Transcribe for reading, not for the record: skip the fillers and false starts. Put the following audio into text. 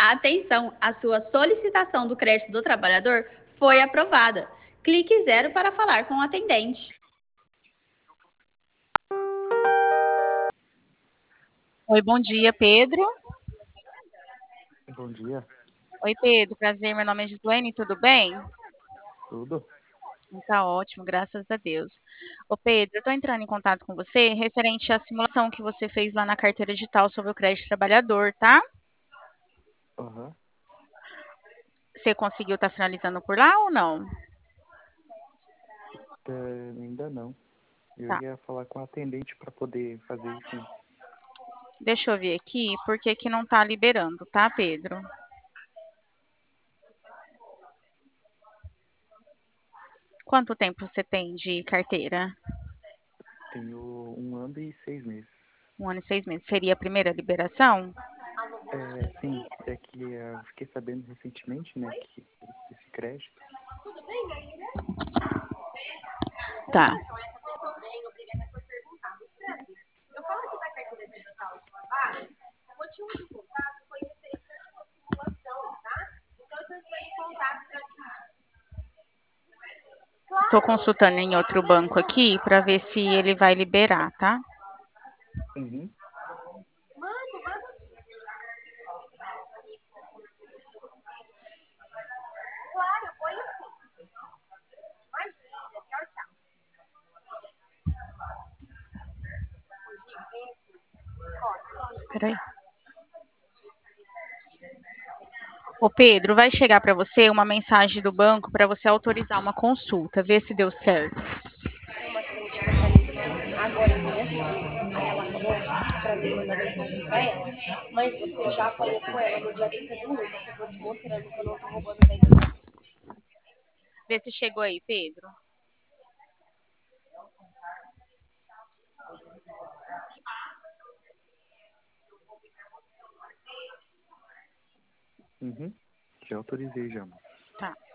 Atenção, a sua solicitação do crédito do trabalhador foi aprovada. Clique 0 para falar com o atendente. Oi, bom dia, Pedro. Bom dia, Oi, Pedro, prazer, meu nome é Gislaine, tudo bem? tudo? Tá ótimo, graças a Deus. Ô, Pedro, eu tô entrando em contato com você referente à simulação que você fez lá na carteira digital sobre o crédito trabalhador, tá? Aham. Você conseguiu estar finalizando por lá ou não? Ainda não. Eu Tá, ia falar com a atendente para poder fazer isso. deixa eu ver aqui, porque que não tá liberando, tá, Pedro? Quanto tempo você tem de carteira? Tenho 1 ano e 6 meses. 1 ano e 6 meses. Seria a primeira liberação? Sim, é que eu fiquei sabendo recentemente, né, que esse crédito. Tá. Estou consultando em outro banco aqui para ver se ele vai liberar, tá? Uhum. Peraí. Ô Pedro, vai chegar para você uma mensagem do banco para você autorizar uma consulta, ver se deu certo. Uma cliente que tá ligando agora mesmo. Aí ela falou pra mim mandar mensagem pra ela. Mas você já falou com ela no dia 31, então eu tô te mostrando que eu não tô roubando daí. Vê se chegou aí, Pedro. Uhum. Já autorizei já, moça. Tá.